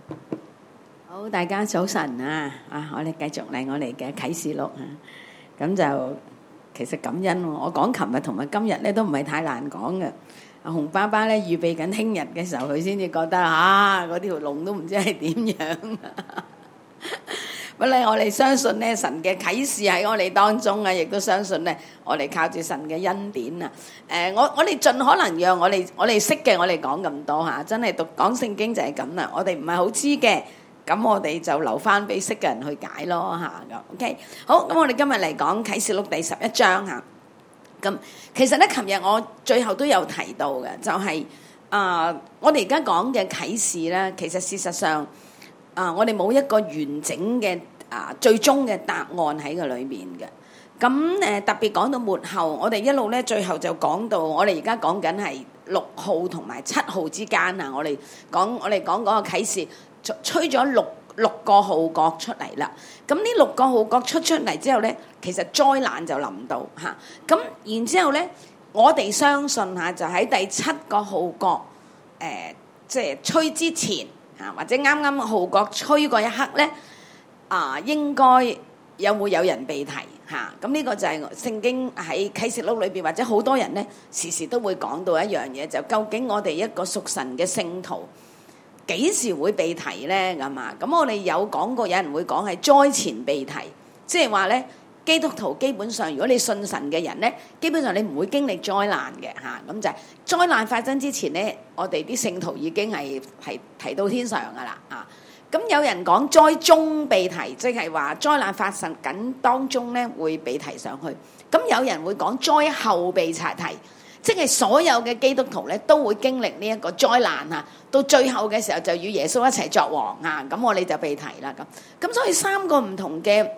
好，大家早晨啊！我哋繼續嚟我哋嘅啟示錄啊。咁就其實感恩喎，我講琴日同埋今日咧都唔係太難講嘅。阿洪爸爸咧預備緊聽日嘅時候，佢先至覺得嗰條龍都唔知係點樣。不過咧，我哋相信咧神嘅啟示喺我哋當中啊，亦都相信咧我哋靠住神嘅恩典啊。我哋盡可能讓我哋識嘅，我哋講咁多嚇，真係講聖經就係咁啦。我哋唔係好知嘅，咁我哋就留翻俾識嘅人去解咯嚇。咁 OK， 好，咁我哋今日嚟講啟示錄第11章嚇。咁其實咧，琴日我最後都有提到嘅，就係我哋而家講嘅啟示咧，其實事實上我哋冇一個完整嘅最終嘅答案喺個裏面嘅。咁特別講到末後，我哋一路咧最後就講到，我哋而家講緊係6號同埋7號之間啊。我哋講嗰個啟示，吹咗六個號角出嚟啦。咁呢6個號角出嚟之後咧，其實災難就臨到嚇。咁然之後咧，我哋相信嚇就喺第7個號角即係吹之前嚇，或者啱啱號角吹嗰一刻咧，應該會有人被提嚇。咁呢個就係聖經喺啟示錄裏邊，或者好多人咧時時都會講到一樣嘢，就究竟我哋一個屬神嘅聖徒幾時會被提咧？咁啊，咁我哋有講過，有人會講係災前被提，即係話咧，基督徒基本上如果你信神嘅人咧，基本上你唔會經歷災難嘅嚇。咁就係災難發生之前咧，我哋啲聖徒已經係提到天上噶啦啊。咁有人講災中被提，即係話災難發生緊當中咧會被提上去。咁有人會講災後被提，即係所有嘅基督徒咧都會經歷呢一個災難啊，到最後嘅時候就與耶穌一齊作王啊，咁我哋就被提啦。咁所以3個唔同嘅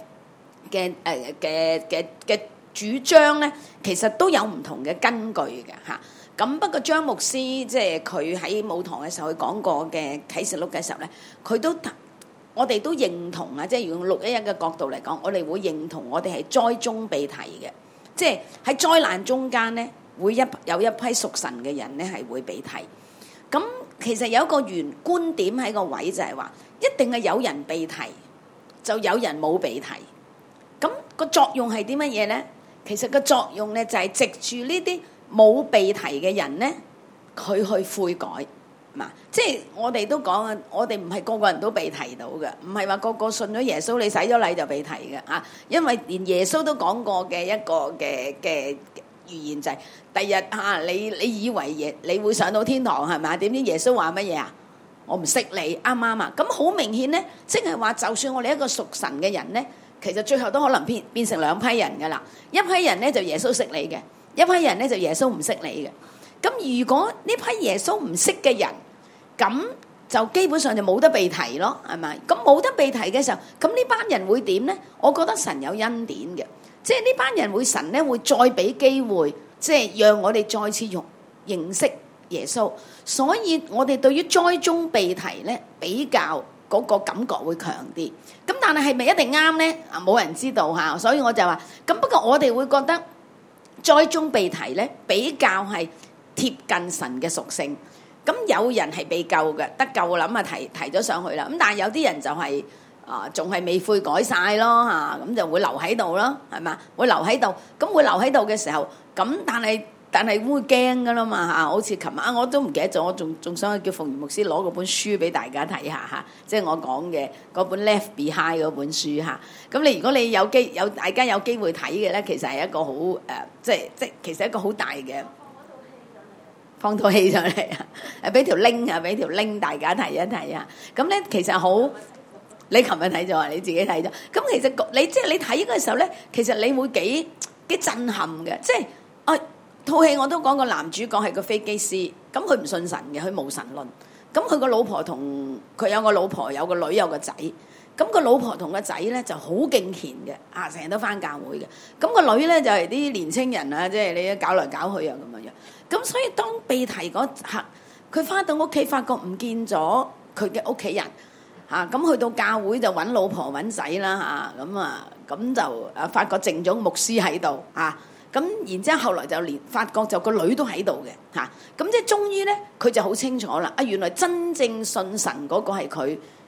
主張咧，其實都有唔同嘅根據嘅嚇。咁不過張牧師即係佢喺舞堂嘅時候佢講過嘅啟示錄嘅時候咧，我哋都認同啊，即係用611嘅角度嚟講，我哋會認同我哋係災中被提嘅，即係喺災難中間咧。會有一批屬神嘅人咧係會被提。咁其實有一個觀點喺個位就係話，一定係有人被提，就有人冇被提。咁個作用係啲乜嘢咧？其實個作用咧就係藉住呢啲冇被提嘅人咧，佢去悔改嘛。即係我哋都講啊，我哋唔係個個人都被提到嘅，唔係話個個信咗耶穌你洗咗禮就被提嘅啊。因為連耶穌都講過嘅一個嘅預言就係第日你以為你會上到天堂係咪？點知耶穌話乜嘢啊？我唔識你，啱唔啱啊？咁好明顯咧，即係話就算我哋一個屬神嘅人咧，其實最後都可能變成2批人噶啦。一批人咧就耶穌識你嘅，一批人咧就耶穌唔識你嘅。咁如果呢批耶穌唔識嘅人，咁就基本上就冇得被提咯，係咪？咁冇得被提嘅時候，咁呢班人會點咧？我覺得神有恩典嘅。即係呢班人神咧會再俾機會，即係讓我哋再次認識耶穌。所以我哋對於災中被提咧，比較嗰個感覺會強啲。咁但係咪一定啱咧？冇人知道嚇。所以我就話，咁不過我哋會覺得災中被提咧，比較係貼近神嘅屬性。咁有人係被救嘅，得救我諗提咗上去啦。咁但係有啲人就係仲係未悔改晒咯嚇，咁就會留喺度咯，係嘛？會留喺度，咁會留喺度嘅時候，咁但係會驚噶啦嘛嚇。好似琴晚我都唔記得咗，我仲想叫馮元牧師攞嗰本書俾大家睇下嚇，即係我講嘅嗰本 Left Behind 嗰本書嚇。咁如果你大家有機會睇嘅咧，其實係一個好即係其實一個好大嘅放套戲上嚟啊！俾條 link 大家睇一睇啊！咁咧其實好。你琴日睇咗啊？你自己睇咗。咁其實你睇嘅時候咧，其實你會幾震撼嘅。即係套戲我都講過，男主角係個飛機師，咁佢唔信神嘅，佢無神論。咁佢個老婆佢有個老婆，有個女，有個仔。咁個老婆同個仔咧就好敬虔嘅，成日都返教會嘅。咁個女咧就係啲年青人啊，即係你搞來搞去啊咁樣。咁所以當被提嗰刻，佢返到屋企發覺唔見咗佢嘅屋企人。咁去到教會就揾老婆揾仔啦咁就發覺淨咗牧師喺度咁然之後後來就連發覺就個女都喺度嘅咁即係終於咧佢就好清楚啦原來真正信神嗰個係佢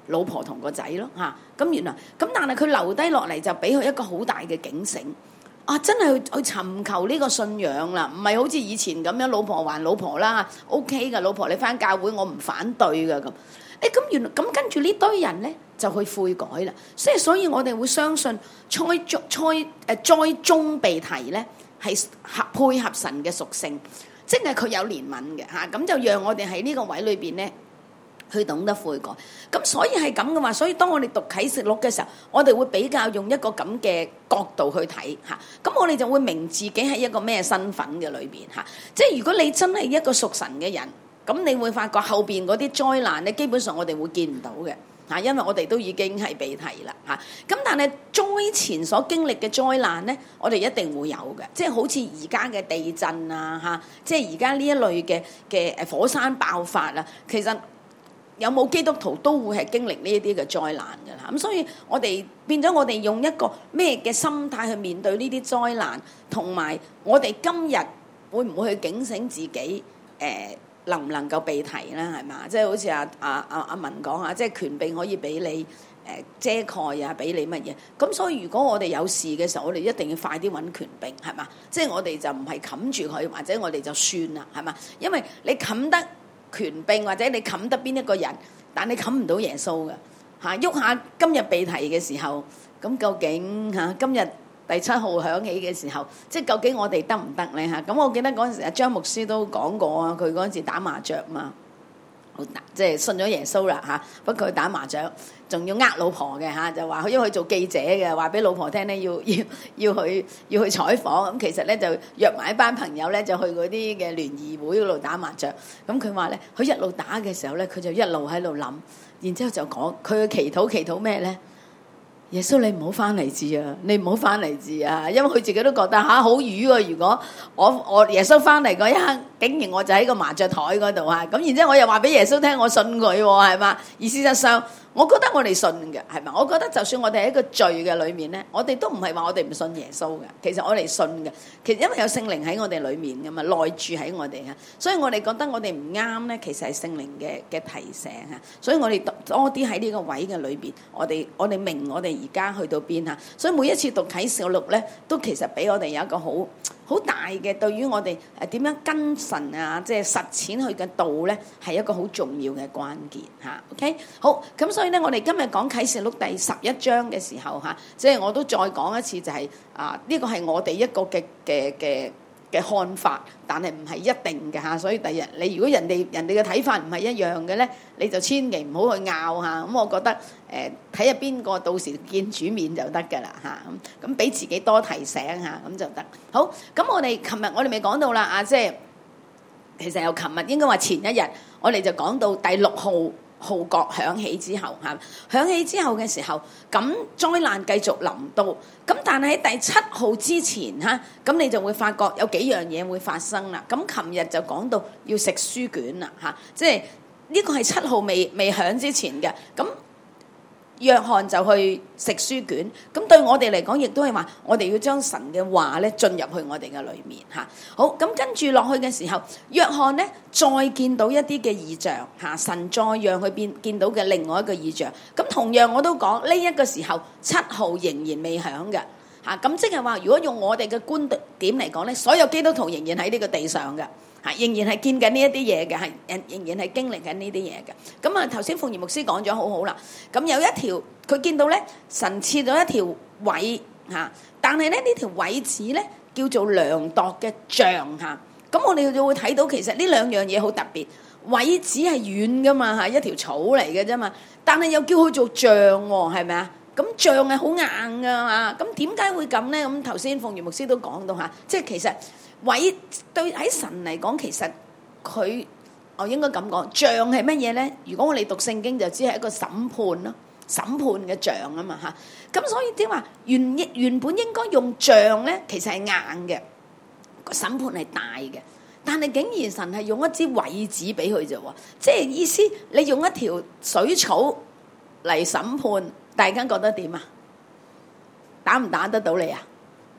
老婆同個仔咯嚇。咁原來咁，但係佢留低落嚟就俾佢一個好大嘅警醒。啊！真係去尋求呢個信仰啦，唔係好似以前咁樣，老婆還老婆啦 ，OK 噶，老婆你返教會我唔反對噶咁。咁原來咁跟住呢堆人咧就去悔改啦，所以我哋會相信災中被提咧係配合神嘅屬性，即係佢有憐憫嘅嚇，咁就讓我哋喺呢個位裏邊咧。去懂得悔改，咁所以係咁嘅話，所以當我哋讀啟示錄嘅時候，我哋會比較用一個咁嘅角度去睇嚇，咁我哋就會明自己係一個咩身份嘅裏邊嚇。即係如果你真係一個屬神嘅人，咁你會發覺後邊嗰啲災難咧，基本上我哋會見唔到嘅嚇，因為我哋都已經係被提啦嚇。咁但係災前所經歷嘅災難咧，我哋一定會有嘅，即係好似而家嘅地震啊嚇，即係而家呢一類嘅火山爆發啊，其實。有冇基督徒都會係經歷呢一啲嘅災難㗎啦，咁所以我哋變咗我哋用一個咩嘅心態去面對呢啲災難，同埋我哋今日會唔會去警醒自己？能唔能夠被提啦？係嘛？即係好似阿文講啊，即係權柄可以俾你遮蓋啊，俾你乜嘢？咁所以如果我哋有事嘅時候，我哋一定要快啲揾權柄，係嘛？即係我哋就唔係冚住佢，或者我哋就算啦，係嘛？因為你冚得權柄或者你冚得邊一個人，但你冚唔到耶穌嘅嚇。喐下今日被提嘅時候，咁究竟嚇今日第7號響起嘅時候，即係究竟我哋得唔得咧嚇？咁我記得嗰陣時阿張牧師都講過啊，佢嗰陣時打麻雀嘛，即係信咗耶穌啦嚇。不過佢打麻雀仲要老婆嘅嚇，就話因為佢做記者嘅，話俾老婆聽咧要去採訪。咁其實咧就約埋一班朋友咧就去嗰啲嘅聯誼會嗰度打麻雀。咁佢話咧，佢一路打嘅時候咧，佢就一路喺度諗，然之後就講佢嘅祈禱咩咧？耶穌你唔好翻嚟住啊！你唔好翻嚟住啊！因為佢自己都覺得好瘀喎。如果我耶穌翻嚟嗰一刻，竟然我就喺個麻雀台嗰度啊！咁然之後我又話俾耶穌聽，我信佢喎，係嘛？而事實上，我覺得我哋信嘅係咪？我覺得就算我哋喺一個罪嘅裏面咧，我哋都唔係話我哋唔信耶穌嘅。其實我哋信嘅，其實因為有聖靈喺我哋裏面㗎嘛，內住喺我哋啊，所以我哋覺得我哋唔啱咧，其實係聖靈嘅提醒啊。所以我哋多啲喺呢個位嘅裏邊，我哋明我哋而家去到邊啊。所以每一次讀啟示錄咧，都其實俾我哋有一個好大嘅，對於我哋點樣跟神啊，即係實踐佢嘅道咧，係一個好重要嘅關鍵嚇。OK， 好，咁所以咧，我哋今日講啟示錄第11章嘅時候嚇，即係我都再講一次，就係呢個係我哋一個嘅看法，但係唔係一定嘅嚇。所以第日你如果人哋嘅睇法唔係一樣嘅咧，你就千祈唔好去拗嚇。咁我覺得睇下邊個到時見主面就得㗎啦嚇。咁俾自己多提醒嚇，咁就得。好，咁我哋琴日我哋未講到啦即係其實由琴日應該話前一日，我哋就講到第6號角響起之後嚇，響起之後嘅時候，咁災難繼續臨到，咁但係喺第7號之前嚇，咁你就會發覺有幾樣嘢會發生啦。咁琴日就講到要食書卷啦嚇，即係呢個係7號未響之前嘅。咁約翰就去食書卷，咁對我哋嚟講，亦都係話我哋要將神嘅話咧進入去我哋嘅裏面嚇。好，咁跟住落去嘅時候，約翰咧再見到一啲嘅異象嚇，神再讓佢見到嘅另外一個異象。咁同樣我都講呢一個時候7號仍然未響嘅嚇，咁即係話如果用我哋嘅觀點嚟講咧，所有基督徒仍然喺呢個地上嘅。仍然係見緊呢一啲嘢嘅，仍然係經歷緊呢啲嘢嘅。咁啊，頭先鳳儀牧師講咗好好啦。咁有一條佢見到咧，神設咗一條葦嚇，但係咧呢條葦子咧叫做量度嘅杖嚇。咁我哋就會睇到其實呢兩樣嘢好特別。葦子係軟噶嘛嚇，一條草嚟嘅啫嘛，但係又叫佢做杖喎，係咪啊？咁杖係好硬噶嘛。咁點解會咁咧？咁頭先鳳儀牧師都講到嚇，即係其實。葦對喺神嚟講，其實佢我應該咁講，杖係乜嘢咧？如果我哋讀聖經就只係一個審判咯，審判嘅杖啊嘛嚇。咁所以點話原本應該用杖咧，其實係硬嘅，個審判係大嘅，但係竟然神係用一支葦子俾佢啫喎，即係意思你用一條水草嚟審判，大家覺得點啊？打唔打得到你啊？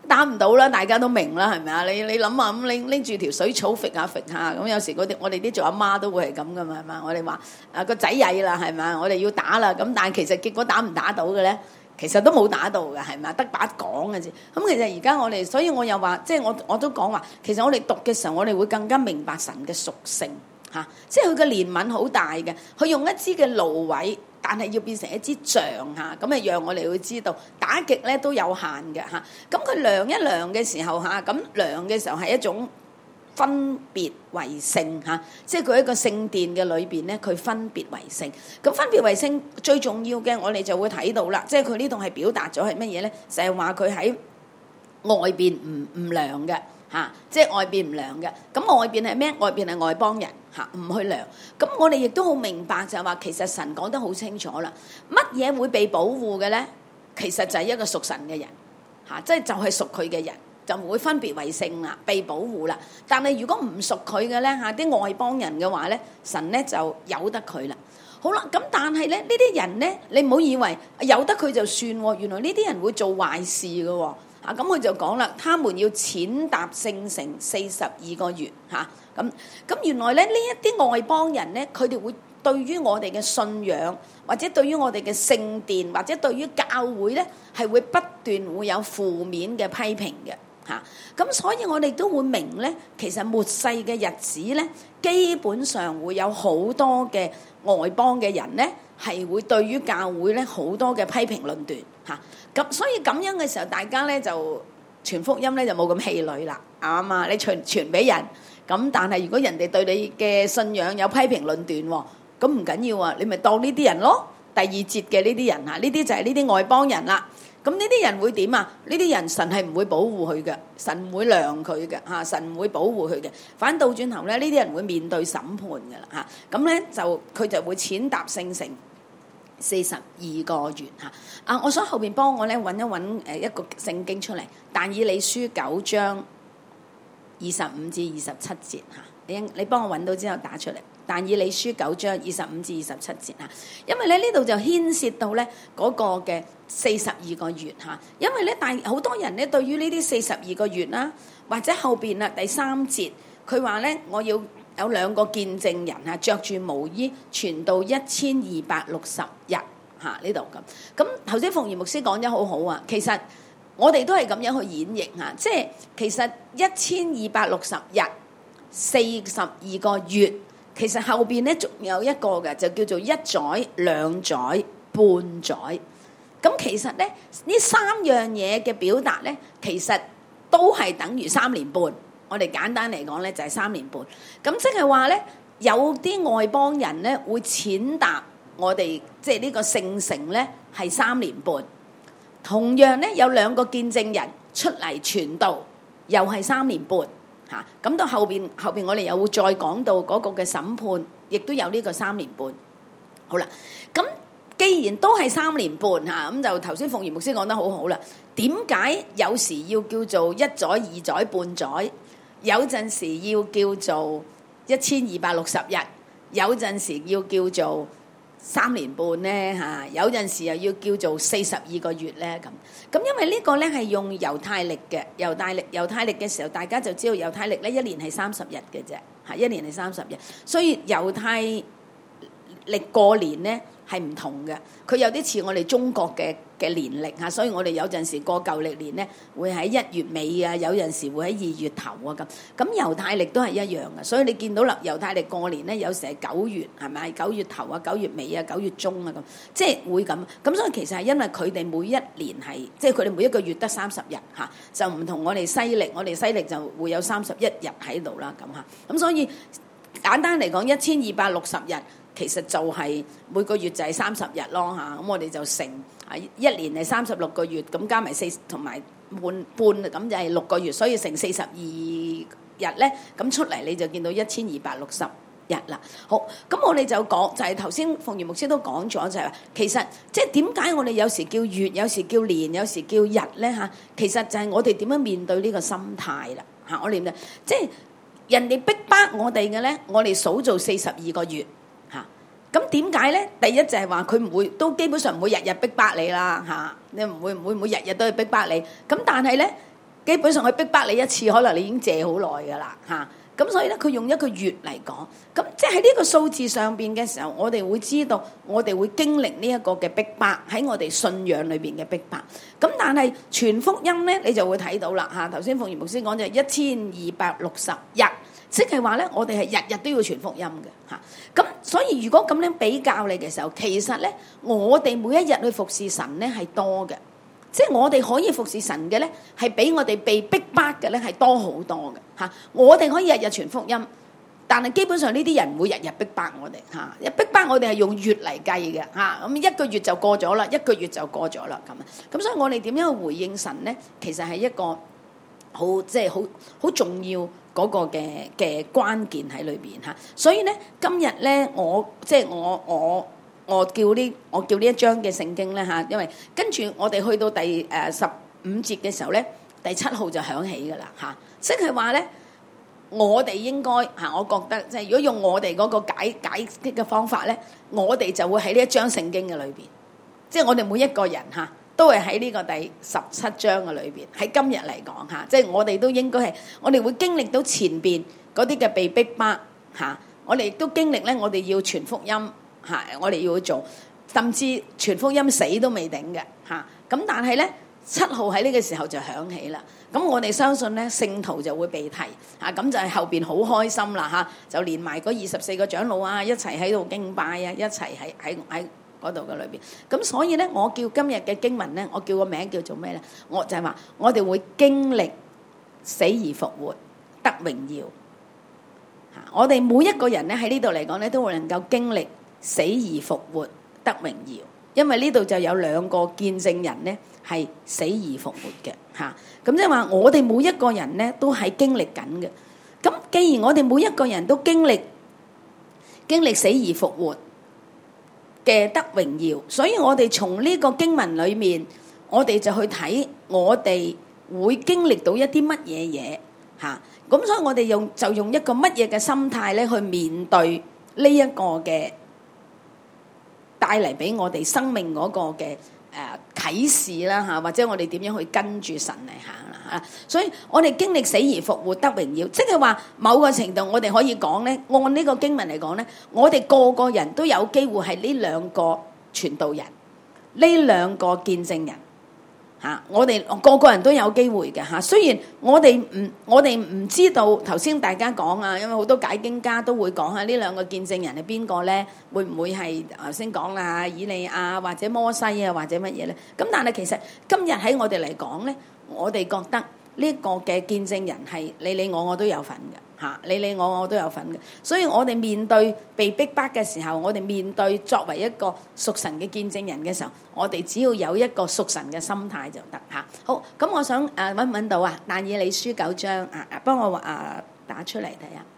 打唔到啦，大家都明啦，係咪啊？你諗下咁，拎住條水草揈下揈下，咁有時嗰啲我哋啲做阿媽都會係咁噶嘛，係嘛？我哋話個仔曳啦，係咪？我哋要打啦，咁但係其實結果打唔打到嘅咧？其實都冇打到嘅，係咪？得把講嘅啫。咁其實而家我哋，所以我又話，即係我都講話，其實我哋讀嘅時候，我哋會更加明白神嘅屬性嚇，即係佢嘅憐憫好大嘅，佢用一支嘅蘆葦。但係要變成一支杖嚇，咁啊讓我哋會知道打極咧都有限嘅嚇。咁佢量一量嘅時候嚇，咁量嘅時候係一種分別為聖嚇，即係佢一個聖殿嘅裏邊咧，佢分別為聖。咁分別為聖最重要嘅，我哋就會睇到啦，即係佢呢度係表達咗係乜嘢咧？就係話佢喺外邊唔量嘅。嚇，即係外邊唔量嘅，咁外邊係咩？外邊係外邦人嚇，唔去量。咁我哋亦都好明白就係話，其實神講得好清楚啦。乜嘢會被保護嘅咧？其實就係一個屬神嘅人嚇，即係就係屬佢嘅人，就唔會分別為聖啦，被保護啦。但係如果唔屬佢嘅咧嚇，啲外邦人嘅話咧，神咧就由得佢啦。好啦，咁但係咧呢啲人咧，你唔好以為由得佢就算喎，原來呢啲人會做壞事嘅喎。啊，咁佢就講啦，他們要踐踏聖城42個月嚇，咁原來咧呢一啲外邦人咧，佢哋會對於我哋嘅信仰，或者對於我哋嘅聖殿，或者對於教會咧，係會不斷會有負面嘅批評嘅嚇。咁所以我哋都會明咧，其實末世嘅日子咧，基本上會有好多嘅外邦嘅人咧，係會對於教會咧好多嘅批評論斷嚇。咁所以咁樣嘅時候，大家咧就傳福音咧就冇咁氣餒啦，啱嘛？你傳俾人，咁但係如果人哋對你嘅信仰有批評論斷喎，咁唔緊要啊，你咪當呢啲人咯。第二節嘅呢啲人嚇，呢啲就係呢啲外邦人啦。咁呢啲人會點啊？呢啲人神係唔會保護佢嘅，神唔會量佢嘅嚇，神唔會保護佢嘅。反倒轉頭咧，呢啲人會面對審判嘅啦嚇。咁咧就佢就會踐踏聖城42個月嚇。啊，我想後邊幫我咧揾一揾一個聖經出嚟，但以理書9章25至27節嚇。你幫我揾到之後打出嚟。但以理書9章25至27節嚇，因為咧呢度就牽涉到咧嗰個嘅42個月嚇，因為咧好多人咧對於呢啲42個月啦，或者後邊啊第3節，佢話咧我要有2個見證人嚇，著住毛衣傳道1260日嚇呢度咁。咁頭先鳳儀牧師講得好好啊，其實我哋都係咁樣去演繹嚇，即係其實1260日42個月。其實後邊咧仲有一個嘅，就叫做1載、2載、半載。咁其實咧呢3樣嘢嘅表達咧，其實都係等於3年半。我哋簡單嚟講咧，就係3年半。咁即係話咧，有啲外邦人咧會踐踏我哋，即係呢個聖城咧係3年半。同樣咧有2個見證人出嚟傳道，又係3年半。咁到後邊我哋又會再講到嗰個嘅審判，亦都有呢個3年半。好啦，咁既然都係3年半嚇，咁就頭先鳳儀牧師講得好好啦。點解有時要叫做1載、2載、半載，有陣時要叫做1260日，有陣時要叫做3年半咧嚇，有陣時又要叫做42個月咧咁，因為呢個咧係用猶太歷嘅，猶太歷嘅時候，大家就知道猶太歷咧1年係30日嘅啫嚇，1年係30日，所以猶太歷過年咧係唔同嘅，佢有啲似我哋中國嘅年歷嚇，所以我哋有陣時過舊歷年咧會喺1月尾啊，有陣時會喺2月頭啊咁猶太歷都係一樣嘅，所以你見到啦，猶太歷過年咧有時係9月係咪？9月頭啊、9月尾啊、9月中啊咁，即係會咁。咁所以其實係因為佢哋每一年係即係佢哋每一個月得30日嚇，就唔同我哋西歷，我哋西歷就會有31日喺度啦咁嚇。咁所以簡單嚟講，1260日。其實就係每個月就係30日咯嚇，咁我哋就乘1年係36個月，咁加埋4同埋半咁就係6個月，所以乘42日咧，咁出嚟你就見到1260日啦。好，咁我哋就講就係頭先鳳儀牧師都講咗，就係話其實即係點解我哋有時叫月，有時叫年，有時叫日咧嚇？其實就係我哋點樣面對呢個心態啦嚇。我哋即係人哋逼迫我哋嘅咧，我哋數做42個月。咁點解咧？第一就係話佢唔會，都基本上唔會日日逼迫你啦嚇，你唔會日日都去逼迫你。咁但係咧， 基本上佢逼迫你一次，可能你已經借好耐噶啦嚇。咁所以咧，佢用一個月嚟講，咁即係喺呢個數字上邊嘅時候，我哋會知道，我哋會經歷呢一個嘅逼迫喺我哋信仰裏邊嘅逼迫。咁但係傳福音咧，你就會睇到啦嚇。頭先鳳儀牧師講就係1260日，即係話咧，我哋係日日都要傳福音嘅嚇。咁所以如果咁樣比較你嘅時候，其實咧，我哋每一日去服侍神咧係多嘅。即係我哋可以服侍神嘅咧，係比我哋被逼迫嘅咧係多好多嘅嚇。我哋可以日日傳福音，但係基本上呢啲人唔會日日逼迫我哋嚇。一逼迫我哋係用月嚟計嘅嚇，咁一個月就過咗啦，一個月就過咗啦咁。咁所以我哋點樣去回應神咧？其實係一個好即係好重要嗰個嘅關鍵喺裏邊嚇。所以咧今日咧，我叫呢一章嘅聖經咧嚇，因為跟住我哋去到第15節嘅時候咧，第7號就響起噶啦嚇，即係話咧，我哋應該嚇，我覺得即係如果用我哋嗰個解嘅方法咧，我哋就會喺呢一章聖經嘅裏邊，即係我哋每一個人嚇都係喺呢個第17章嘅裏邊，喺今日嚟講嚇，即係我哋都應該係，我哋會經歷到前邊嗰啲嘅被逼迫嚇，我哋亦都經歷咧，我哋要傳福音。嚇！我哋要做，甚至傳福音死都未頂嘅嚇。咁但係咧，7號喺呢個時候就響起啦。咁我哋相信咧，聖徒就會被提嚇。咁就係後邊好開心啦嚇，就連埋嗰24個長老啊，一齊喺度敬拜啊，一齊喺嗰度嘅裏邊。咁所以咧，我叫今日嘅經文咧，我叫個名叫做咩咧？我就係話，我哋會經歷死而復活，得榮耀嚇。我哋每一個人咧喺呢度嚟講咧，都會能夠經歷死而復活得榮耀，因為呢度就有2個見證人咧係死而復活嘅嚇。咁即係話我哋每一個人咧都係經歷緊嘅。咁既然我哋每一個人都經歷死而復活嘅得榮耀，所以我哋從呢個經文裏面，我哋就去睇我哋會經歷到一啲乜嘢嘢嚇。咁所以我哋用一個乜嘢嘅心態咧去面對呢一個嘅帶嚟俾我哋生命嗰個嘅啟示啦嚇，或者我哋點樣去跟住神嚟行啦嚇。所以我哋經歷死而復活得榮耀，即係話某個程度我哋可以講咧，按呢個經文嚟講咧，我哋個個人都有機會係呢2個傳道人，呢2個見證人嚇。我哋個個人都有機會嘅嚇。雖然我哋唔知道頭先大家講啊，因為好多解經家都會講下呢2個見證人係邊個咧？會唔會係頭先講啦，以利亞或者摩西啊，或者乜嘢咧？咁但係其實今日喺我哋嚟講咧，我哋覺得呢個嘅見證人係你我都有份嘅嚇，你我都有份嘅。所以我哋面對被逼迫嘅時候，我哋面對作為一個屬神嘅見證人嘅時候，我哋只要有一個屬神嘅心態就得嚇。好，咁我想揾唔揾到啊？但以理書9章幫我打出嚟睇下。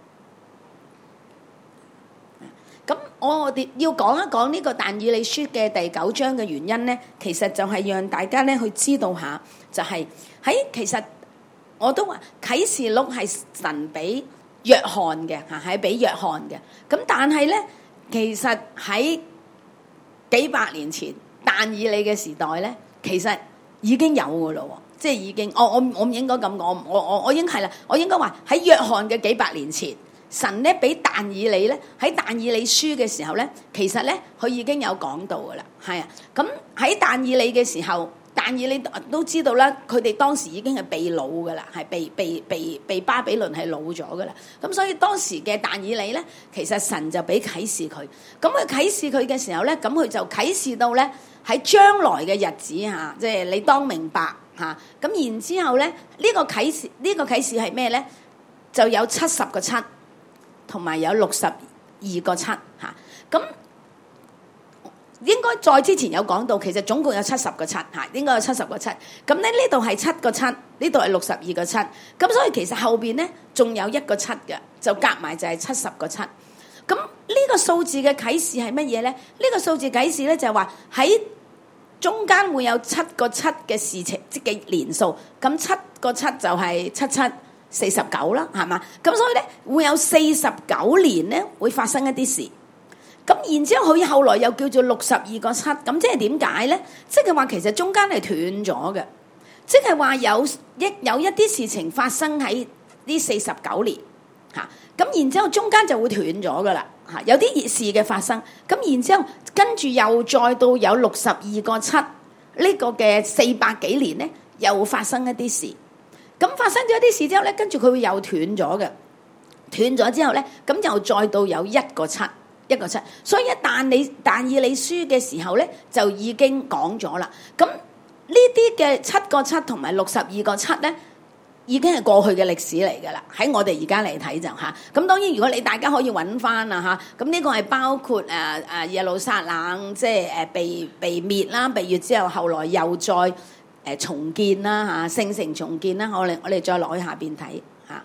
咁我哋要講一講呢個但以理書嘅第9章嘅原因咧，其實就係讓大家咧去知道下，就係其實我都話啟示錄係神俾約翰嘅嚇，係俾約翰嘅。咁但係咧，其實喺幾百年前但以理嘅時代咧，其實已經有㗎咯喎，即係已經我唔應該咁講，我應係啦，我應該話喺約翰嘅幾百年前。神咧俾但以理咧喺但以理書嘅時候咧，其實咧佢已經有講到噶啦，係啊。咁喺但以理嘅時候，但以理都知道啦，佢哋當時已經係被擄噶啦，係被巴比倫係擄咗噶啦。咁所以當時嘅但以理咧，其實神就俾啟示佢。咁佢啟示佢嘅時候咧，咁佢就啟示到咧喺將來嘅日子嚇，即係你當明白嚇。咁然之後咧，呢個啟示係咩咧？就有70個7。同埋有62個7嚇，咁應該在之前有講到，其實總共有70個7嚇，應該有70個7。咁咧呢度係7個7，呢度係62個7。咁所以其實後邊咧仲有1個7嘅，就夾埋就係70個7。咁呢個數字嘅啟示係乜嘢咧？呢個數字啟示咧就係話喺中間會有7個7嘅事情，即嘅年數。咁7個7就係7749啦，係嘛？咁所以咧會有49年咧會發生一啲事。咁然之後佢後來又叫做62個7，咁即係點解咧？即係話其實中間係斷咗嘅。 即係話有一啲事情發生喺呢49年嚇，咁然之後中間就會斷咗噶啦嚇，有啲事嘅發生，咁然之後跟住又再到有62個7呢個嘅400幾年咧，又發生一啲事，咁發生咗一啲事之後咧，跟住佢會又斷咗嘅，斷咗之後咧，咁又再到有1個7。所以但以理書嘅時候咧，就已經講咗啦。咁呢啲嘅7個7同埋62個7咧，已經係過去嘅歷史嚟㗎啦。喺我哋而家嚟睇就嚇。咁當然如果大家可以揾翻啊嚇，咁呢個係包括耶路撒冷即係被滅啦，被滅之後，後來又再重建啦嚇，聖城重建啦。我哋再落去下邊睇嚇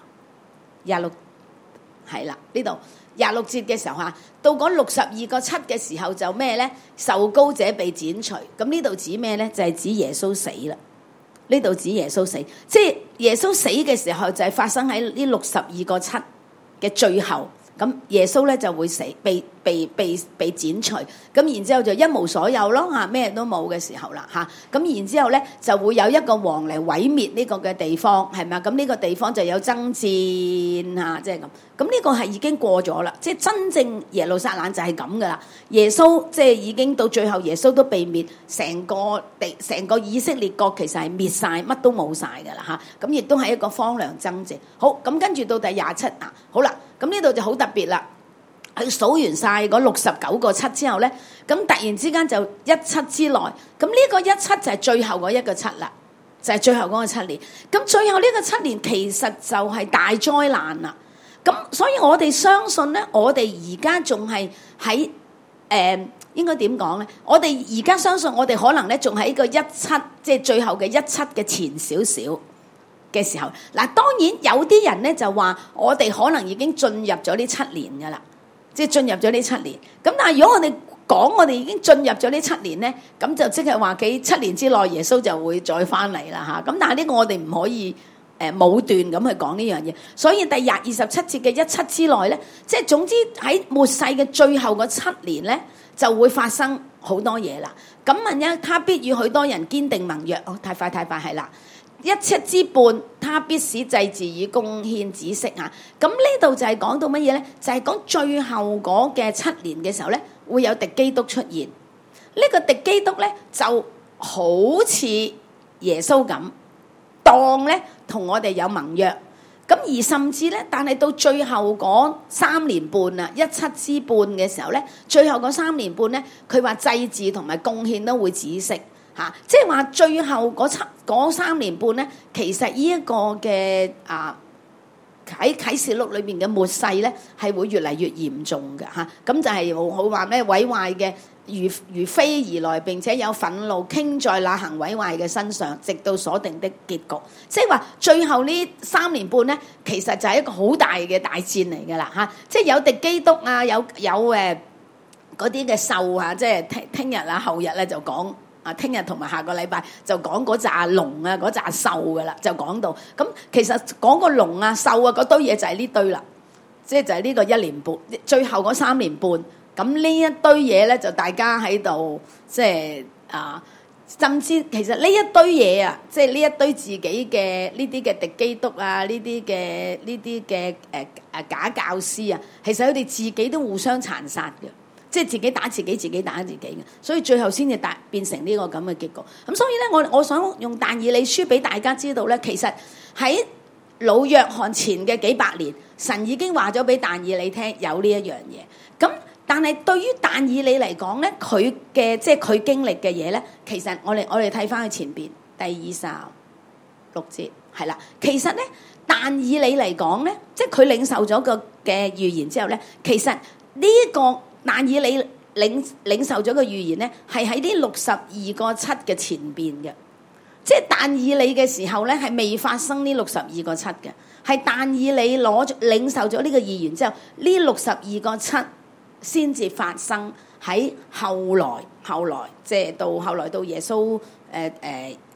26係啦，呢度。26節嘅時候嚇，到嗰62個7嘅時候就咩咧？受膏者被剪除，咁呢度指咩咧？就係指耶穌死啦。呢度指耶穌死，即係耶穌死嘅時候就係發生喺呢62個7嘅最後。咁耶穌咧就會死，被剪除，咁然之後就一無所有咯嚇，咩都冇嘅時候啦嚇。咁然之後咧就會有一個王嚟毀滅呢個嘅地方，係咪啊？咁呢個地方就有爭戰嚇，即係咁。咁呢個係已經過咗啦，即係真正耶路撒冷就係咁噶啦。耶穌即係已經到最後，耶穌都被滅，成個以色列國其實係滅晒，乜都冇晒噶啦嚇。咁亦都係一個荒涼爭戰。好，咁跟住到第27啊，好啦。咁呢度就好特別啦，佢數完晒嗰69個7之後咧，咁突然之間就17之內，咁呢個17就係最後嗰一個7啦，就係最後嗰個7年。咁最後呢個7年其實就係大災難啦。咁所以我哋相信咧，我哋而家仲係喺應該點講咧？我哋而家相信我哋可能咧仲喺一個17，即係最後嘅17嘅前少少嘅時候，嗱，當然有啲人咧就話我哋可能已經進入咗呢7年噶啦，即係進入咗呢7年。咁但係如果我哋講我哋已經進入咗呢7年咧，咁就即係話7年之內耶穌就會再翻嚟啦嚇。咁但係呢個我哋唔可以武斷咁去講呢樣嘢。所以第27節嘅17之內咧，即係總之喺末世嘅最後嗰7年咧，就會發生好多嘢啦。咁問一，他必與許多人堅定盟約。哦，太快係啦。17之半，他必使祭祀與貢獻止息啊！咁呢度就係講到乜嘢咧？就係講最後嗰嘅7年嘅時候咧，會有敵基督出現。呢個敵基督咧就好似耶穌咁，當咧同我哋有盟約。咁而甚至咧，但係到最後嗰3年半啊，17之半嘅時候咧，最後嗰3年半咧，佢話祭祀同埋貢獻都會止息。即係話最後嗰3年半咧，其實呢一個嘅喺啟示錄裏邊嘅末世咧，係會越嚟越嚴重嘅嚇。咁就係好話咩毀壞嘅如飛而來，並且有憤怒傾在那行毀壞嘅身上，直到所定的結局。即係話最後呢3年半咧，其實就係一個好大嘅大戰嚟㗎啦嚇。即係有敵基督啊，有嗰啲嘅獸啊，即係聽日啊後日咧就講。聽日同埋下個禮拜就講嗰紮龍啊，嗰紮獸噶啦，就講到咁。其實講個龍啊、獸啊嗰堆嘢就係呢堆啦，即係就係呢個1年半，最後嗰3年半。咁呢一堆嘢咧，就大家喺度即係甚至其實呢一堆嘢啊，即係呢一堆自己嘅呢啲嘅敵基督啊，呢啲嘅假教師啊，其實佢哋自己都互相殘殺嘅。即係自己打自己，自己打自己嘅，所以最後先至變成呢個咁嘅結局。咁所以咧，我想用但以理書俾大家知道咧，其實喺老約翰前嘅幾百年，神已經話咗俾但以理聽有呢一樣嘢。咁但係對於但以理嚟講咧，佢嘅即係佢經歷嘅嘢咧，其實我哋睇翻去前邊第26節係啦。其實咧，但以理嚟講咧，即係佢領受咗個嘅預言之後咧，其實呢一個但以理領受咗個預言咧，係喺啲62個7嘅前邊嘅，即係但以理嘅時候咧，係未發生呢62個7嘅，係但以理領受咗呢個預言之後，呢62個7先至發生喺後來，即係到後來到耶穌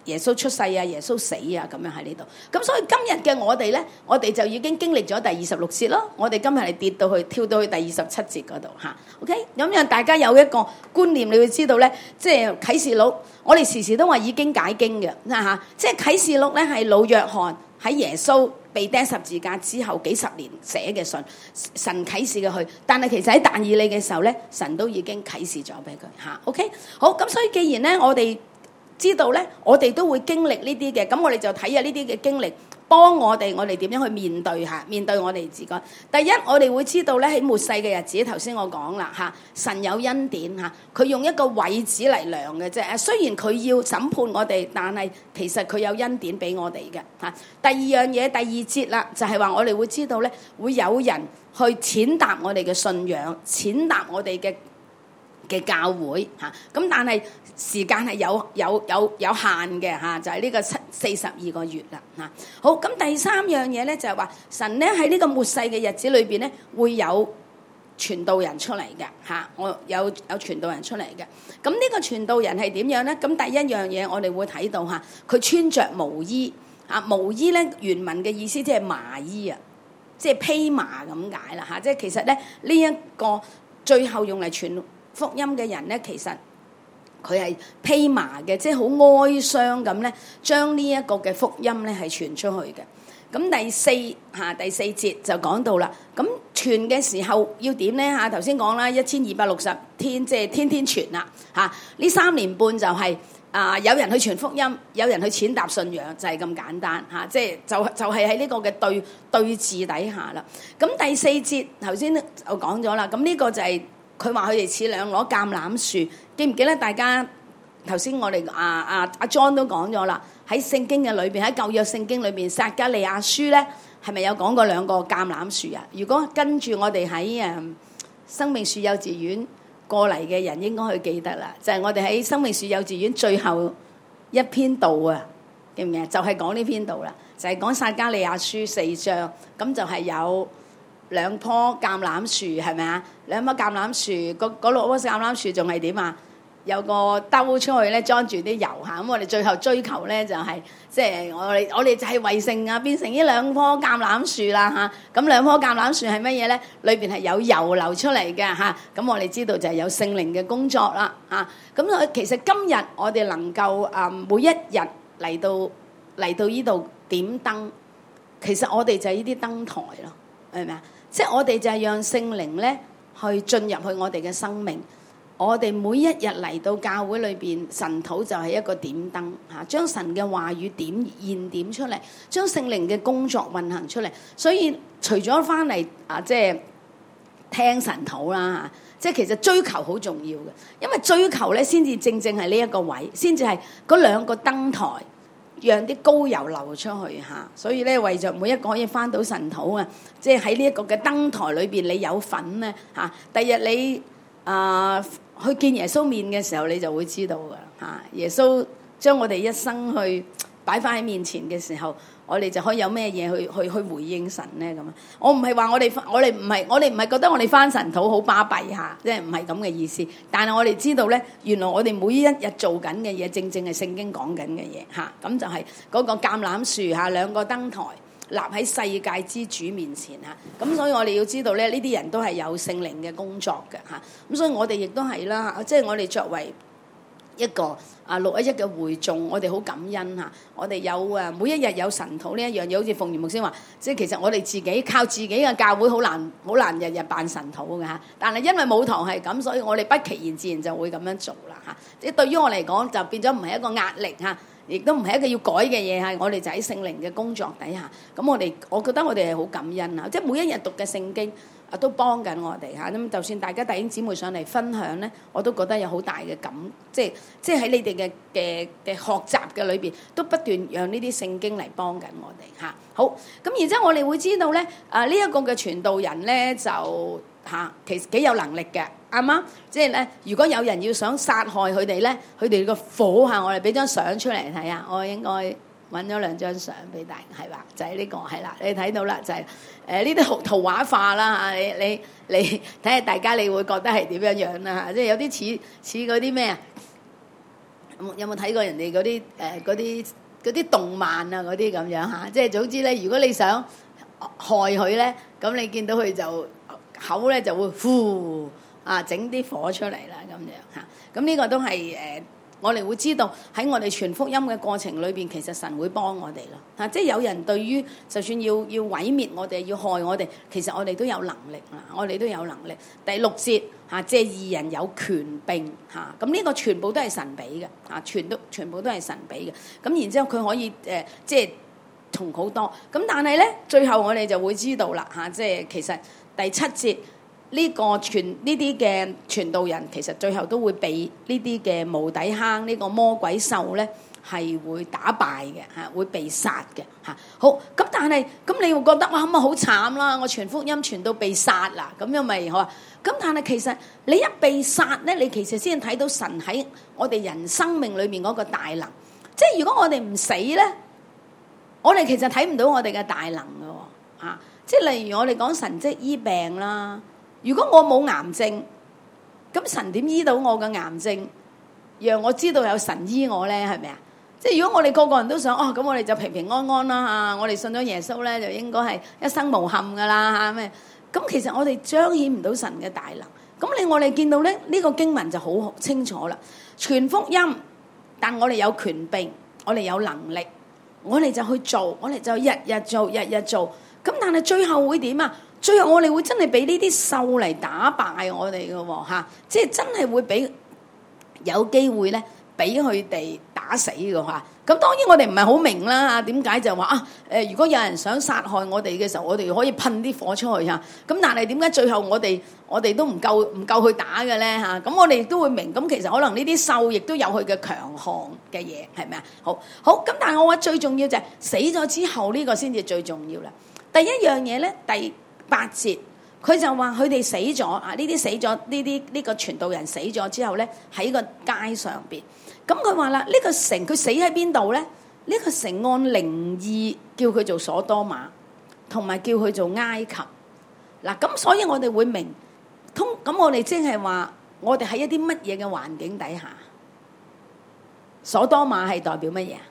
耶穌出世啊，耶穌死啊，咁樣喺呢度。咁所以今日嘅我哋咧，我哋就已經經歷咗第26節咯。我哋今日係跳到去第27節嗰度嚇。OK，咁樣大家有一個觀念，你會知道咧，即係啟示錄，我哋時時都話以經解經嘅嚇。即係啟示錄咧係老約翰喺耶穌被釘十字架之後幾十年寫嘅信，神啟示嘅佢。但係其實喺但以理嘅時候咧，神都已經啟示咗俾佢嚇。OK，好，咁所以既然咧我哋知道咧，我哋都會經歷呢啲嘅，咁我哋就睇下呢啲嘅經歷，幫我哋點樣去面對嚇，面對我哋自己。第一，我哋會知道咧喺末世嘅日子，頭先我講啦嚇，神有恩典嚇，佢用一個位子嚟量嘅啫。雖然佢要審判我哋，但係其實佢有恩典俾我哋嘅嚇。第二樣嘢，第二節啦，就係話我哋會知道咧，會有人去踐踏我哋嘅信仰，踐踏我哋嘅教會嚇。咁但係時間係有限嘅嚇，就係呢個42個月啦嚇。好，咁第三樣嘢咧就係話神咧喺呢個末世嘅日子裏邊咧會有傳道人出嚟嘅嚇，我有傳道人出嚟嘅。咁呢個傳道人係點樣咧？咁第一樣嘢我哋會睇到嚇，佢穿着毛衣嚇，毛衣咧原文嘅意思即係麻衣啊，即係披麻咁解啦嚇。即係其實咧呢一個最後用嚟傳福音嘅人咧，其實佢係披麻嘅，即係好哀傷咁咧，將呢一個嘅福音咧係傳出去嘅。咁第四節就講到啦，咁傳嘅時候要點咧嚇？頭先講啦，1260天，即係天天傳啦嚇。呢3年半就係有人去傳福音，有人去踐踏信仰，就係咁簡單嚇。即係就係喺呢個嘅對峙底下啦。咁第4節頭先就講咗啦，咁呢個就係佢話佢哋似兩攞橄欖樹。記唔記得大家頭先我哋阿 John 都講咗啦，喺聖經嘅裏邊，喺舊約聖經裏邊撒迦利亞書咧係咪有講過兩個橄欖樹啊？如果跟住我哋喺生命樹幼稚園過嚟嘅人應該去記得啦，就係我哋喺生命樹幼稚園最後一篇道啊，記唔記得？就係講呢篇道啦，就係講撒迦利亞書4章，咁就係有兩棵橄欖樹，係咪啊？兩棵橄欖樹，嗰6棵橄欖樹仲係點啊？有個兜出去咧，裝住啲油嚇。咁我哋最後追求咧就係，即係我哋就係為聖啊，變成呢兩棵橄欖樹啦嚇。咁兩棵橄欖樹係乜嘢咧？裏邊係有油流出嚟嘅嚇。咁我哋知道就係有聖靈嘅工作啦嚇。咁其實今日我哋能夠每一日嚟到呢度點燈，其實我哋就係呢啲燈台咯，係咪啊？即係我哋就係讓聖靈咧去進入去我哋嘅生命。我哋每一日嚟到教會裏邊，神土就係一個點燈嚇，將神嘅話語點出嚟，將聖靈嘅工作運行出嚟。所以除咗翻嚟即係聽神土啦嚇，即係其實追求好重要嘅，因為追求咧先至正係呢一個位，先至係嗰兩個燈台，讓啲膏油流出去嚇。所以咧，為著每一個可以翻到神土啊，即係喺呢一個嘅燈台裏邊，你有份咧嚇。第日你去見耶穌面嘅時候，你就會知道噶嚇。耶穌將我哋一生去擺翻喺面前嘅時候，我哋就可以有咩嘢去回應神咧咁啊！我唔係話我哋唔係覺得我哋翻神土好巴閉嚇，即係唔係咁嘅意思。但係我哋知道咧，原來我哋每一日做緊嘅嘢，正正係聖經講緊嘅嘢嚇。咁就係嗰個橄欖樹嚇，兩個燈台立喺世界之主面前嚇，咁所以我哋要知道咧，呢啲人都係有聖靈嘅工作嘅嚇，咁所以我哋亦都係啦，即係我哋作為一個611嘅會眾，我哋好感恩嚇，我哋有每一日有神土呢一樣嘢，好似鳳儀牧師話，即係其實我哋自己靠自己嘅教會好難日日辦神土嘅嚇，但係因為母堂係咁，所以我哋不其然自然就會咁樣做啦嚇，即係對於我嚟講就變咗唔係一個壓力嚇。亦都唔係一個要改嘅嘢，係我哋就喺聖靈嘅工作底下。咁我覺得我哋係好感恩啊！即係每一日讀嘅聖經都幫緊我哋嚇。咁就算大家弟兄姊妹上嚟分享咧，我都覺得有好大嘅即係喺你哋嘅學習嘅裏邊，都不斷讓呢啲聖經嚟幫緊我哋嚇。好，咁然之後我哋會知道咧，呢一個嘅傳道人咧就其實幾有能力嘅。啱嗎？即係咧，如果有人要想殺害佢哋咧，佢哋個火嚇，我哋俾張相出嚟睇下。我應該揾咗2張相俾大家，係吧？就係呢個係啦，你睇到啦，就係呢啲圖畫化啦嚇。你睇下大家，你會覺得係點樣樣啦嚇？即係有啲似嗰啲咩啊？ 有冇睇過人哋嗰啲動漫啊嗰啲咁樣嚇？即係總之咧，如果你想害佢咧，咁你見到佢就口咧就會呼整啲火出嚟啦咁樣嚇。咁呢個都係我哋會知道喺我哋傳福音嘅過程裏邊，其實神會幫我哋咯嚇。即係有人對於就算要毀滅我哋、要害我哋，其實我哋都有能力啦，我哋都有能力。第6節嚇，借義人有權柄嚇，咁呢個全部都係神俾嘅嚇，全部都係神俾嘅。咁然之後佢可以即係同好多。咁但係咧，最後我哋就會知道啦嚇，即係其實第7節。呢啲嘅傳道人其實最後都會被呢啲嘅無底坑呢個魔鬼獸咧係會打敗嘅嚇，會被殺嘅嚇。好咁，但係咁你會覺得哇咁啊好慘啦！我傳福音傳到被殺啦，咁樣咪好啊？咁但係其實你一被殺咧，你其實先睇到神喺我哋人生命裏面嗰個大能。即係如果我哋唔死咧，我哋其實睇唔到我哋嘅大能嘅喎嚇。即係例如我哋講神蹟醫病啦。如果我冇癌症，咁神點醫到我嘅癌症，讓我知道有神醫我咧？係咪啊？即係如果我哋個個人都想咁我哋就平平安安啦嚇，我哋信咗耶穌咧就應該係一生無憾噶啦嚇咩？咁其實我哋彰顯唔到神嘅大能。咁我哋見到咧呢個經文就好清楚啦，傳福音，但我哋有權柄，我哋有能力，我哋就去做，我哋就日日做，日日做。咁但係最後會點啊？最後我哋會真係俾呢啲獸嚟打敗我哋嘅喎嚇，即係真係會俾有機會咧，俾佢哋打死嘅嚇。咁當然我哋唔係好明啦嚇，點解就話如果有人想殺害我哋嘅時候，我哋可以噴啲火出去嚇。咁但係點解最後我哋都唔夠去打嘅咧嚇？咁我哋都會明，咁其實可能呢啲獸亦都有佢嘅強項嘅嘢，係咪啊？好咁，但係我話最重要就係死咗之後呢個先至最重要啦。第一樣嘢咧，第8節，佢就話佢哋死咗啊！呢啲死咗，呢個傳道人死咗之後咧，喺個街上邊。咁佢話啦，呢個城佢死喺邊度咧？呢個城按靈意叫佢做所多瑪，同埋叫佢做埃及。嗱，咁所以我哋會明咁我哋即係話，我哋喺一啲乜嘢嘅環境底下，所多瑪係代表乜嘢啊？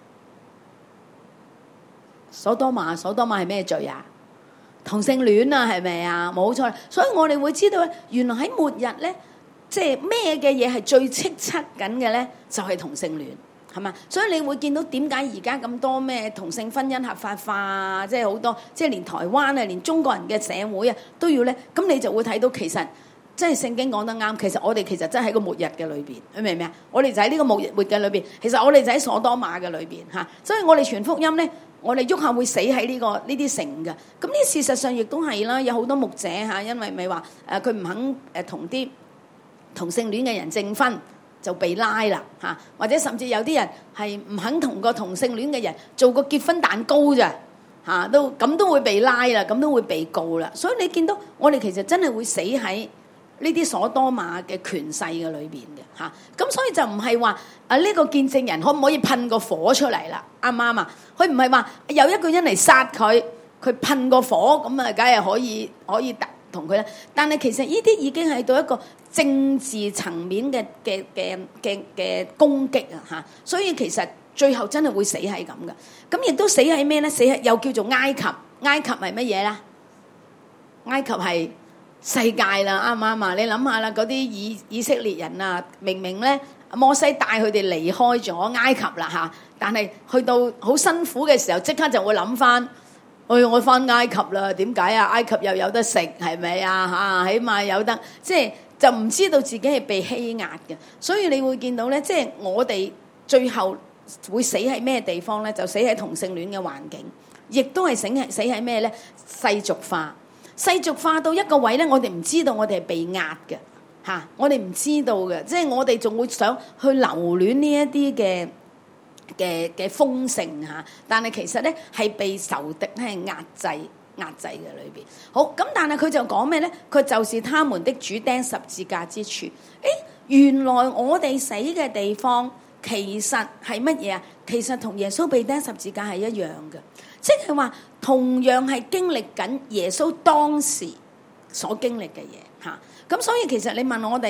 所多瑪係咩罪啊？同性戀啊，係咪啊？冇錯，所以我哋會知道原來喺末日咧，即係咩嘅嘢係最斥責緊嘅咧，就係同性戀，係嘛？所以你會見到點解而家咁多咩同性婚姻合法化啊，即係好多，即係連台灣啊，連中國人嘅社會啊都要咧，咁你就會睇到其實即係聖經講得啱，其實我哋其實真係喺個末日嘅裏邊，你明唔明啊？我哋就喺呢個末日嘅裏邊，其實我哋就喺所多瑪嘅裏邊嚇，所以我哋傳福音咧。我哋喐下會死喺呢啲城嘅，咁呢事實上亦都係啦，有好多牧者嚇，因為咪話佢唔肯同啲同性戀嘅人證婚就被拉啦嚇，或者甚至有啲人係唔肯同個同性戀嘅人做個結婚蛋糕咋嚇，都會被拉啦，咁都會被告啦。所以你見到我哋其實真係會死喺呢啲所多瑪嘅權勢嘅裏邊嘅嚇，咁所以就唔係話呢個見證人可唔可以噴個火出嚟啦？啱唔啱啊？佢唔係話有一個人嚟殺佢，佢噴個火咁啊，梗係可以同佢啦。但係其實呢啲已經係到一個政治層面嘅攻擊啊嚇，所以其實最後真係會死喺咁嘅。咁亦都死喺咩咧？死喺又叫做埃及。埃及係乜嘢啦？埃及係世界啦，啱唔啱啊？你諗下啦，嗰啲以色列人啊，明明咧摩西帶佢哋離開咗埃及啦嚇，但係去到好辛苦嘅時候，即刻就會諗翻，我翻埃及啦。點解啊？埃及又有得食，係咪啊？嚇，起碼有得，即係就唔知道自己係被欺壓嘅。所以你會見到咧，即係我哋最後會死喺咩地方咧？就死喺同性戀嘅環境，亦都係死喺咩咧？世俗化。世俗化到一個位咧，我哋唔知道我哋係被壓嘅嚇，我哋唔知道嘅，即係我哋仲會想去留戀呢一啲嘅豐盛嚇，但係其實咧係被仇敵係壓制嘅裏邊。好咁，但係佢就講咩咧？佢就是他們的主釘十字架之處。原來我哋死嘅地方其實係乜嘢啊？其實同耶穌被釘十字架係一樣嘅。即係話同樣係經歷緊耶穌當時所經歷嘅嘢嚇，咁所以其實你問我哋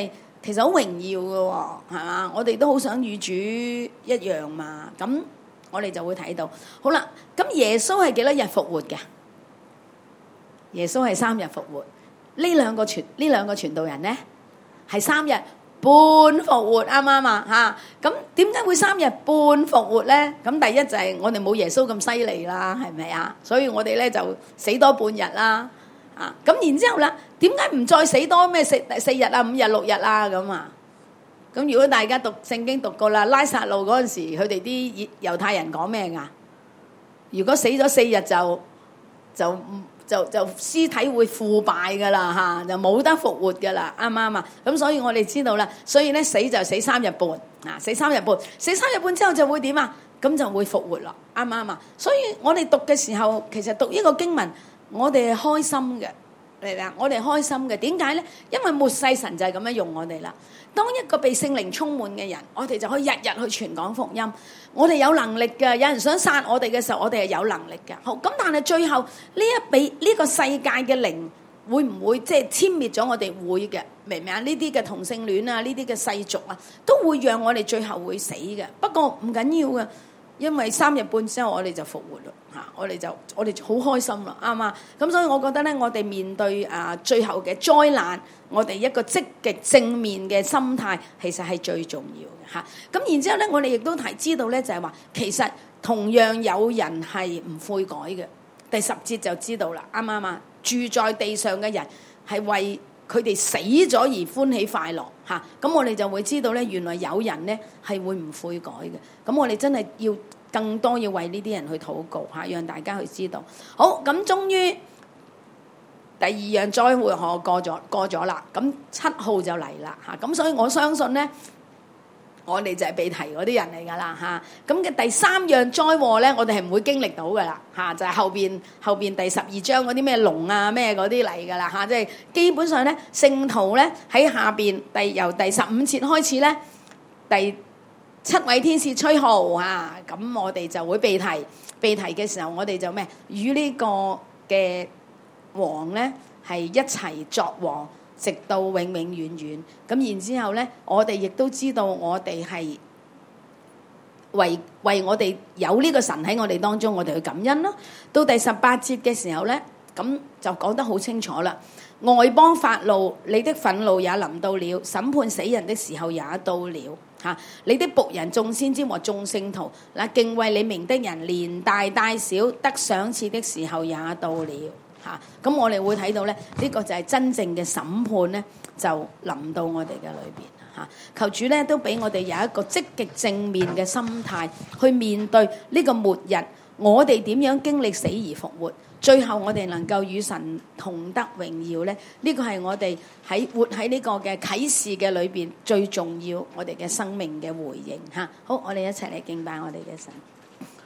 其實好榮耀嘅喎，係嘛？我哋都好想與主一樣嘛。咁我哋就會睇到，好啦。咁耶穌係幾多日復活嘅？耶穌係3日復活。呢兩個傳道人咧係3日半復活，啱唔啱啊？嚇，咁點解會3日半復活咧？咁第一就係我哋冇耶穌咁犀利啦，係咪啊？所以我哋咧就死多半日啦。咁然之後啦，點解唔再死多咩4日啊、5日、6日啊咁啊？咁如果大家讀聖經讀過啦，拉撒路嗰陣時，佢哋啲猶太人講咩㗎？如果死咗4日就屍體會腐敗㗎啦，就冇得復活㗎啦，啱唔啱啊？咁所以我哋知道啦，所以咧死就死3日半，死3日半，死3日半之後就會點啊？咁就會復活啦，啱唔啱啊？所以我哋讀嘅時候，其實讀呢個經文，我哋係開心嘅，明唔明啊？我哋開心嘅，點解咧？因為末世神就係咁樣用我哋啦。當一個被聖靈充滿嘅人，我哋就可以日日去傳講福音。我哋有能力嘅，有人想殺我哋嘅時候，我哋係有能力嘅。好，咁但係最後呢個世界嘅靈會唔會即係殲滅咗我哋？會嘅，明唔明啊？呢啲嘅同性戀啊，呢啲嘅世俗啊，都會讓我哋最後會死嘅。不過唔緊要嘅，因為3日半之後我哋就復活啦。我哋好開心啦，啱嘛？咁所以我覺得咧，我哋面對最後嘅災難，我哋一個積極正面嘅心態，其實係最重要嘅嚇。咁然之後咧，我哋亦都知道咧，就係話其實同樣有人係唔悔改嘅。第10節就知道啦，啱唔啱啊？住在地上嘅人係為佢哋死咗而歡喜快樂嚇。咁我哋就會知道咧，原來有人咧係會唔悔改嘅。咁我哋真係要更多要為呢啲人去禱告嚇，讓大家去知道。好，咁終於第2樣災禍過咗啦，咁7號就嚟啦嚇。咁所以我相信咧，我哋就係被提嗰啲人嚟噶啦嚇。咁嘅第3樣災禍咧，我哋係唔會經歷到噶啦嚇，就係後邊第12章嗰啲咩龍啊咩嗰啲嚟噶啦嚇。即係基本上咧，聖徒咧喺下邊由第15節開始咧，第7位天使吹號啊，咁我哋就會被提嘅時候，我哋就咩與呢個嘅王咧係一齊作王，直到永永遠遠。咁然之後咧，我哋亦都知道我哋係為我哋有呢個神喺我哋當中，我哋去感恩咯。到第18節嘅時候咧，咁就講得好清楚啦。外邦發怒，你的憤怒也臨到了，審判死人的時候也到了。你的僕人眾先知和眾聖徒，敬畏你名的人，連大帶小得賞賜的時候也到了。咁我哋會睇到咧，呢個就係真正嘅審判咧，就臨到我哋嘅裏邊。求主咧都俾我哋有一個積極正面嘅心態去面對呢個末日，我哋點樣經歷死而復活，最後我哋能夠與神同得榮耀咧？呢個係我哋活喺呢個嘅啟示嘅裏邊最重要，我哋嘅生命嘅回應嚇。好，我哋一齊嚟敬拜我哋嘅神。